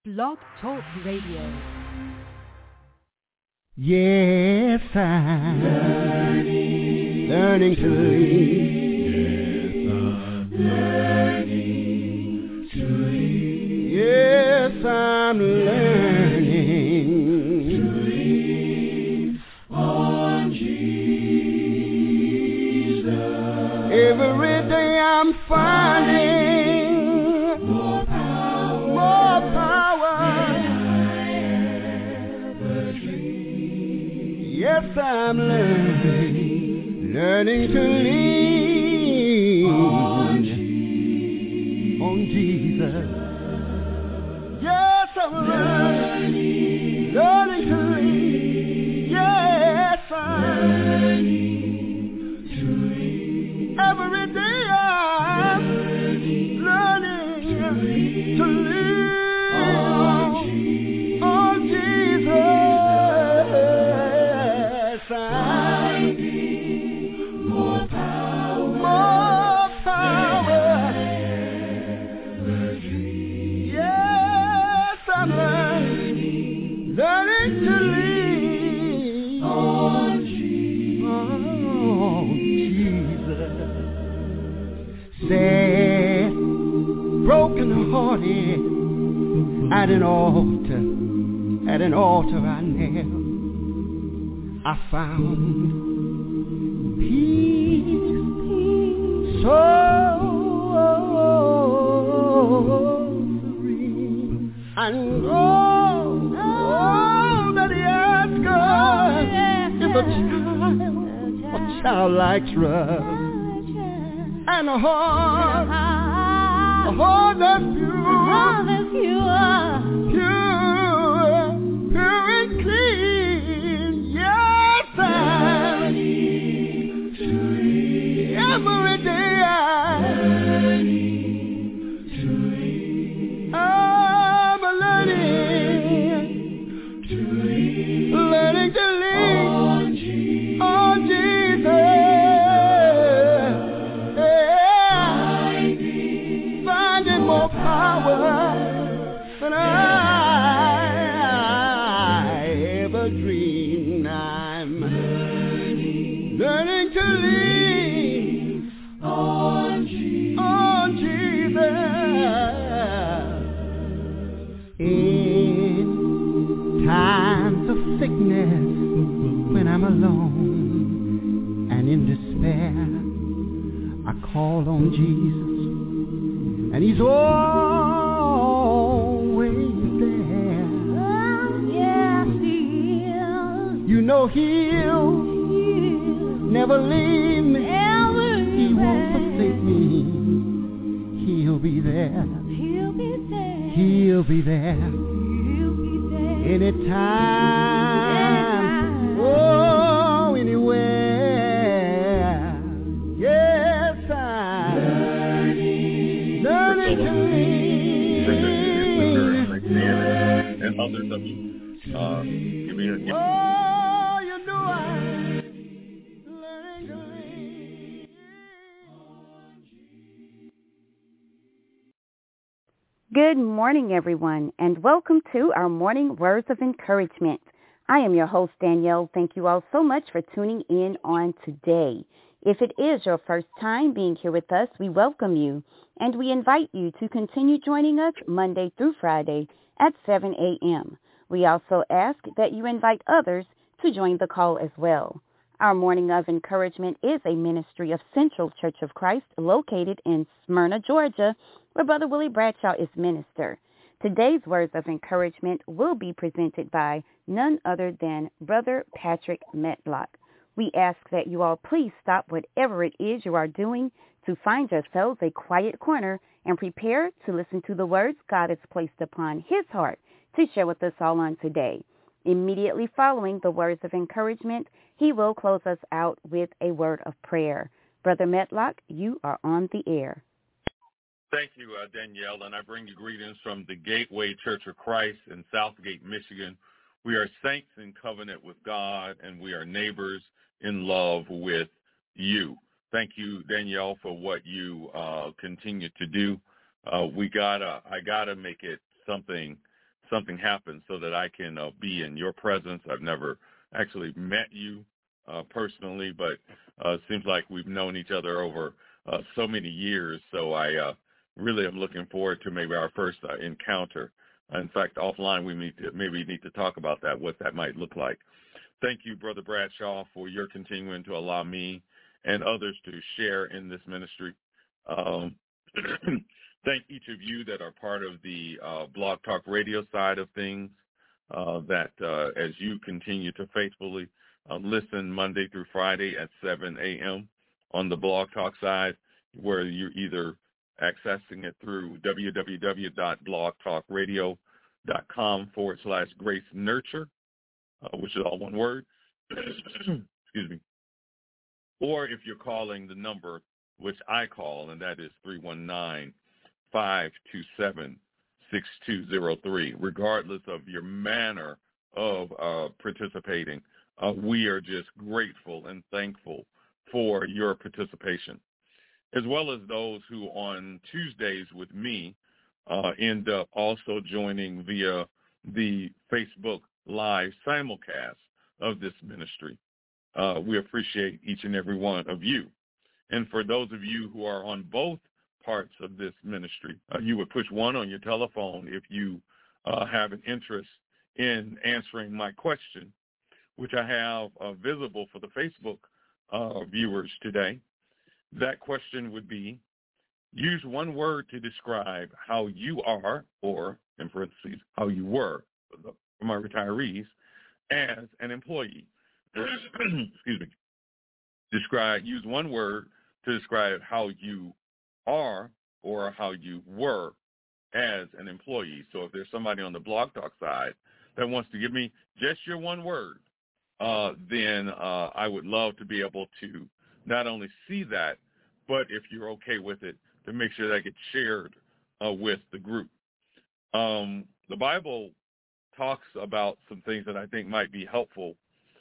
Blog Talk Radio. Yes, I'm learning to lead. Yes, I'm learning to lead. Yes, I'm learning to lead on Jesus. Every day I'm finding more power than I ever dreamed. Yes, I'm learning to lean on Jesus. Yes, I'm learning to lean. Yes, I'm learning to lean. Every day I'm learning to lean on Jesus. Finding more power Power. than I ever dreamed. Yes, I'm learning to lean On Jesus. Sad, broken hearted at an altar I knelt. I found peace so serene, and all that he asked God is a childlike trust, and a heart that's pure and clean. Yes, I'm every day I'm learning to lean on Jesus. Finding more power than I ever dreamed. I'm learning to lean on Jesus. In times of sickness, when I'm alone and in despair, I call on Jesus, and he's always there. Yes, he is. You know he'll never leave me. He won't forsake me. He'll be there. He'll be there. Anytime. Oh, anywhere. Yes, I'm learning to lean. And others of you. Give me a Oh, you know I'm learning to lean. Good morning, everyone, and welcome to our morning words of encouragement. I am your host, Danielle. Thank you all so much for tuning in on today. If it is your first time being here with us, we welcome you, and we invite you to continue joining us Monday through Friday at 7 a.m. We also ask that you invite others to join the call as well. Our Morning of Encouragement is a ministry of Central Church of Christ located in Smyrna, Georgia, where Brother Willie Bradshaw is minister. Today's words of encouragement will be presented by none other than Brother Patrick Metlock. We ask that you all please stop whatever it is you are doing to find yourselves a quiet corner and prepare to listen to the words God has placed upon his heart to share with us all on today. Immediately following the words of encouragement, he will close us out with a word of prayer. Brother Metlock, you are on the air. Thank you, Danielle, and I bring you greetings from the Gateway Church of Christ in Southgate, Michigan. We are saints in covenant with God, and we are neighbors in love with you. Thank you, Danielle, for what you continue to do. I gotta make it something something happens so that I can be in your presence. I've never actually met you personally, but it seems like we've known each other over so many years. So I really am looking forward to maybe our first encounter. In fact, offline we maybe need to talk about that, what that might look like. Thank you, Brother Bradshaw, for your continuing to allow me and others to share in this ministry. Thank each of you that are part of the Blog Talk Radio side of things, that as you continue to faithfully listen Monday through Friday at 7 a.m. on the Blog Talk side, where you're either accessing it through www.blogtalkradio.com/Grace Nurture, which is all one word, excuse me, or if you're calling the number which I call, and that is 319-527-6203, regardless of your manner of participating. We are just grateful and thankful for your participation, as well as those who on Tuesdays with me end up also joining via the Facebook Live simulcast of this ministry. We appreciate each and every one of you. And for those of you who are on both parts of this ministry, you would push 1 on your telephone if you have an interest in answering my question, which I have visible for the Facebook viewers today. That question would be, use one word to describe how you are, or in parentheses, how you were, for my retirees, as an employee. Excuse me. Use one word to describe how you are or how you were as an employee. So if there's somebody on the Blog Talk side that wants to give me just your one word, then I would love to be able to not only see that, but if you're okay with it, to make sure that gets shared with the group. The Bible talks about some things that I think might be helpful.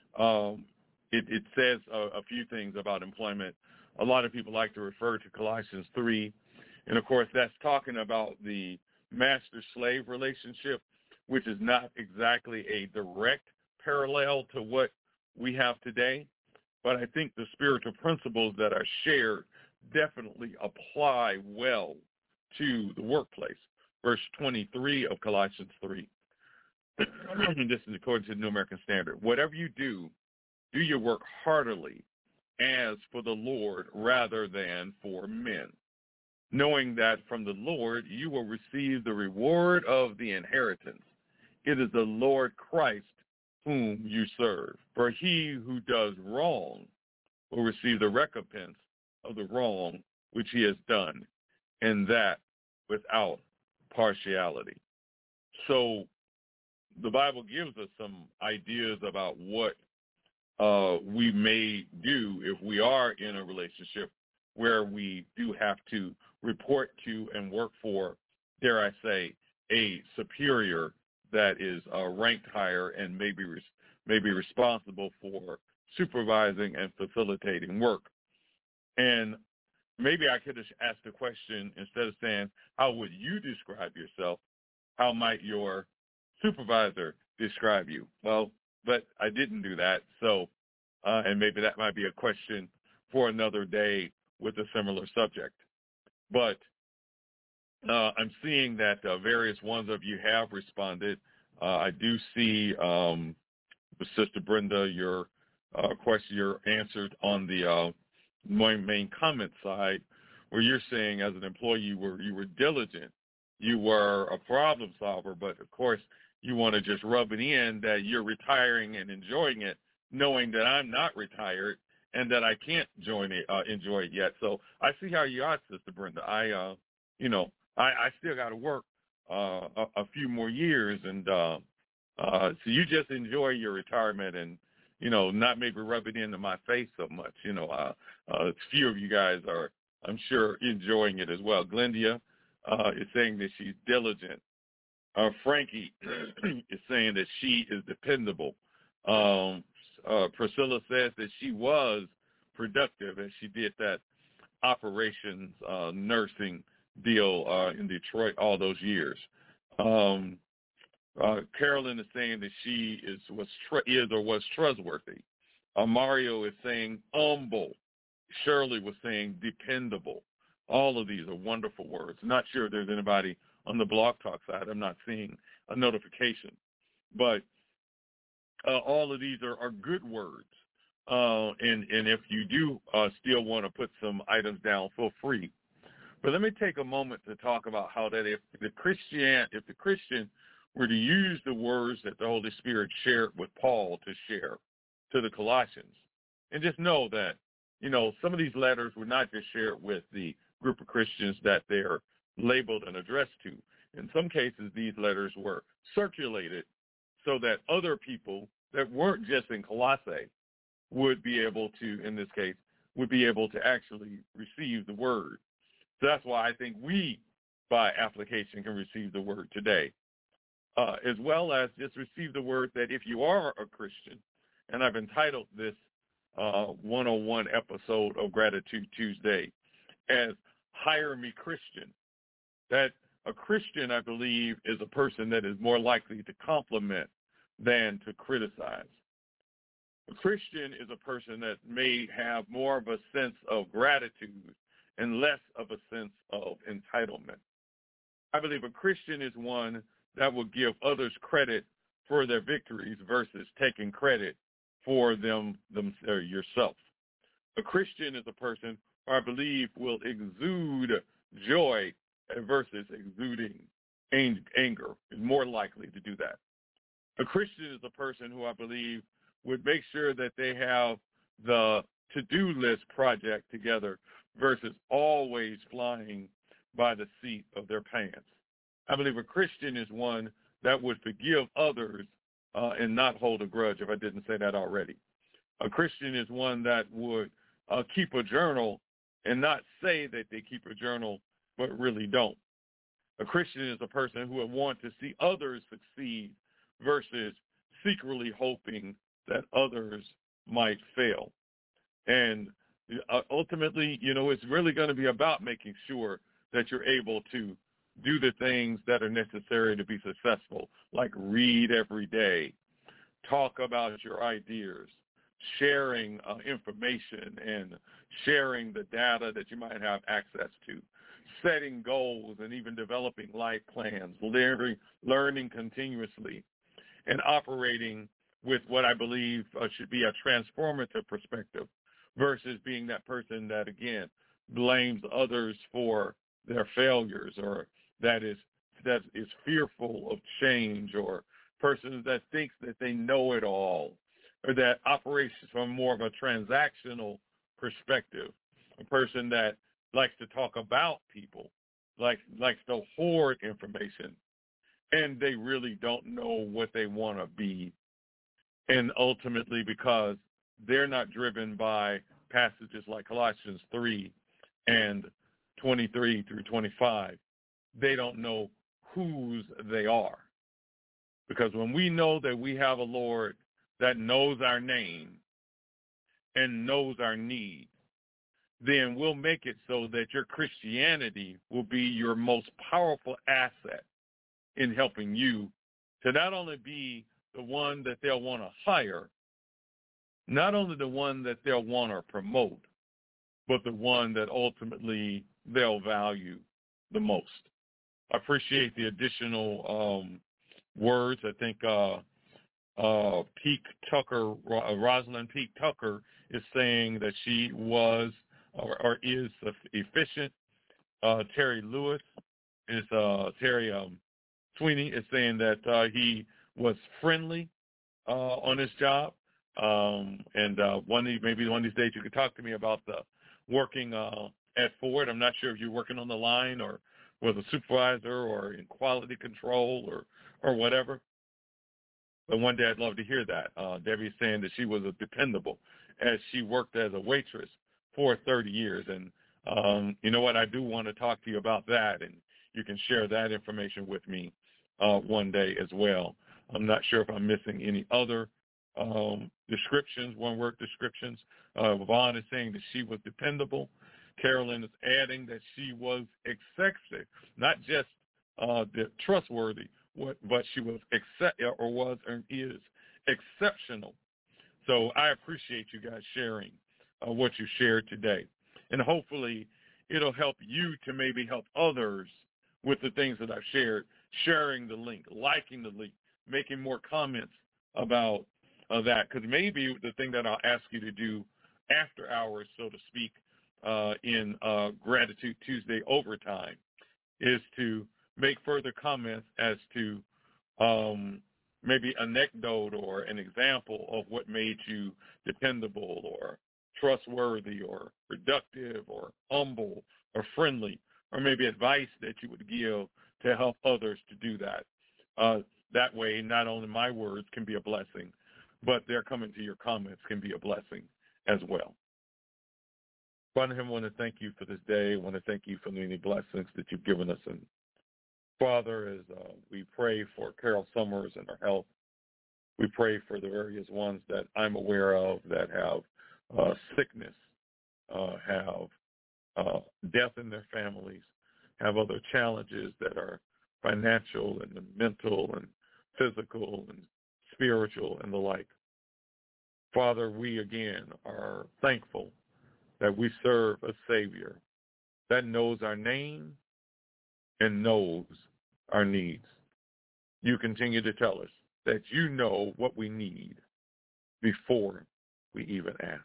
It says a few things about employment. A lot of people like to refer to Colossians 3, and of course that's talking about the master-slave relationship, which is not exactly a direct parallel to what we have today, but I think the spiritual principles that are shared definitely apply well to the workplace. Verse 23 of Colossians 3, this is according to the New American Standard. Whatever you do your work heartily as for the Lord rather than for men, knowing that from the Lord you will receive the reward of the inheritance. It is the Lord Christ whom you serve. For he who does wrong will receive the recompense of the wrong which he has done, and that without partiality. So the Bible gives us some ideas about what we may do if we are in a relationship where we do have to report to and work for, dare I say, a superior that is ranked higher and may be responsible for supervising and facilitating work. And maybe I could have asked the question, instead of saying, how would you describe yourself, how might your supervisor describe you? Well, but I didn't do that. So, and maybe that might be a question for another day with a similar subject. But I'm seeing that various ones of you have responded. I do see, Sister Brenda, your question, you're answered on the main comment side, where you're saying as an employee you were diligent, you were a problem solver, but of course you want to just rub it in that you're retiring and enjoying it, knowing that I'm not retired and that I can't enjoy it yet. So I see how you are, Sister Brenda. I still got to work a few more years, and so you just enjoy your retirement and, not maybe rub it into my face so much. A few of you guys are, I'm sure, enjoying it as well. Glendia is saying that she's diligent. Frankie is saying that she is dependable. Priscilla says that she was productive as she did that operations nursing deal in Detroit all those years. Carolyn is saying that she was trustworthy. Mario is saying humble. Shirley was saying dependable. All of these are wonderful words. Not sure if there's anybody on the Blog Talk side. I'm not seeing a notification. But all of these are good words. And if you do still want to put some items down, feel free. But let me take a moment to talk about how that if the Christian were to use the words that the Holy Spirit shared with Paul to share to the Colossians, and just know that, some of these letters were not just shared with the group of Christians that they're labeled and addressed to. In some cases, these letters were circulated so that other people that weren't just in Colossae would be able to, in this case, would be able to actually receive the word. So that's why I think we, by application, can receive the word today, as well as just receive the word that if you are a Christian, and I've entitled this 101 episode of Gratitude Tuesday as Hire Me Christian, that a Christian, I believe, is a person that is more likely to compliment than to criticize. A Christian is a person that may have more of a sense of gratitude and less of a sense of entitlement. I believe a Christian is one that will give others credit for their victories versus taking credit for them yourself. A Christian is a person who I believe will exude joy versus exuding anger, is more likely to do that. A Christian is a person who I believe would make sure that they have the to-do list project together versus always flying by the seat of their pants. I believe a Christian is one that would forgive others and not hold a grudge, if I didn't say that already. A Christian is one that would keep a journal and not say that they keep a journal, but really don't. A Christian is a person who would want to see others succeed versus secretly hoping that others might fail. And ultimately, it's really going to be about making sure that you're able to do the things that are necessary to be successful, like read every day, talk about your ideas, sharing information and sharing the data that you might have access to, setting goals and even developing life plans, learning continuously, and operating with what I believe should be a transformative perspective versus being that person that, again, blames others for their failures, or that is fearful of change, or person that thinks that they know it all, or that operates from more of a transactional perspective, a person that likes to talk about people, likes to hoard information, and they really don't know what they want to be. And ultimately, because they're not driven by passages like Colossians 3 and 23 through 25, they don't know whose they are. Because when we know that we have a Lord that knows our name and knows our need, then we'll make it so that your Christianity will be your most powerful asset in helping you to not only be the one that they'll want to hire, not only the one that they'll want to promote, but the one that ultimately they'll value the most. I appreciate the additional words. I think Peak Tucker, Rosalind Peak Tucker, is saying that she was or is efficient. Terry Lewis is Terry Sweeney is saying that he was friendly on his job. And maybe one of these days you could talk to me about the working at Ford. I'm not sure if you're working on the line or was a supervisor or in quality control or whatever. But one day I'd love to hear that. Debbie's saying that she was dependable as she worked as a waitress for 30 years. And you know what? I do want to talk to you about that, and you can share that information with me one day as well. I'm not sure if I'm missing any other descriptions, one-word descriptions. Vaughn is saying that she was dependable. Carolyn is adding that she was excessive, not just trustworthy, but she was is exceptional. So I appreciate you guys sharing what you shared today. And hopefully it'll help you to maybe help others with the things that I've shared, sharing the link, liking the link, making more comments about that. Because maybe the thing that I'll ask you to do after hours, so to speak, in Gratitude Tuesday overtime, is to make further comments as to maybe an anecdote or an example of what made you dependable or trustworthy or productive or humble or friendly, or maybe advice that you would give to help others to do that. That way, not only my words can be a blessing, but their coming to your comments can be a blessing as well. Father, I want to thank you for this day. I want to thank you for the many blessings that you've given us. And Father, as we pray for Carol Summers and her health, we pray for the various ones that I'm aware of that have sickness, have death in their families, have other challenges that are financial and mental and physical and spiritual and the like. Father, we again are thankful that we serve a Savior that knows our name and knows our needs. You continue to tell us that you know what we need before we even ask.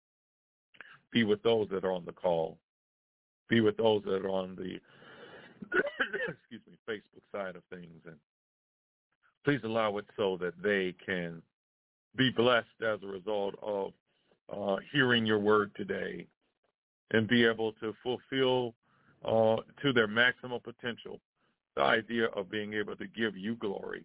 Be with those that are on the call. Be with those that are on the Facebook side of things. And please allow it so that they can be blessed as a result of hearing your word today and be able to fulfill to their maximum potential the idea of being able to give you glory.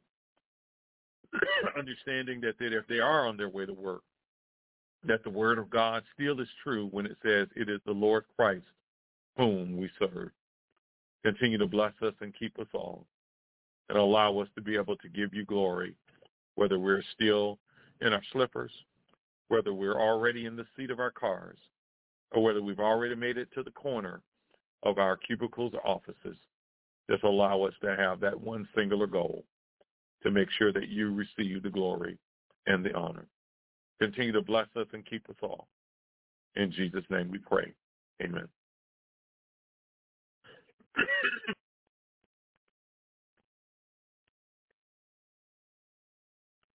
Understanding that if they are on their way to work, that the word of God still is true when it says it is the Lord Christ whom we serve. Continue to bless us and keep us all and allow us to be able to give you glory, whether we're still in our slippers, whether we're already in the seat of our cars, or whether we've already made it to the corner of our cubicles or offices. Just allow us to have that one singular goal, to make sure that you receive the glory and the honor. Continue to bless us and keep us all. In Jesus' name we pray. Amen.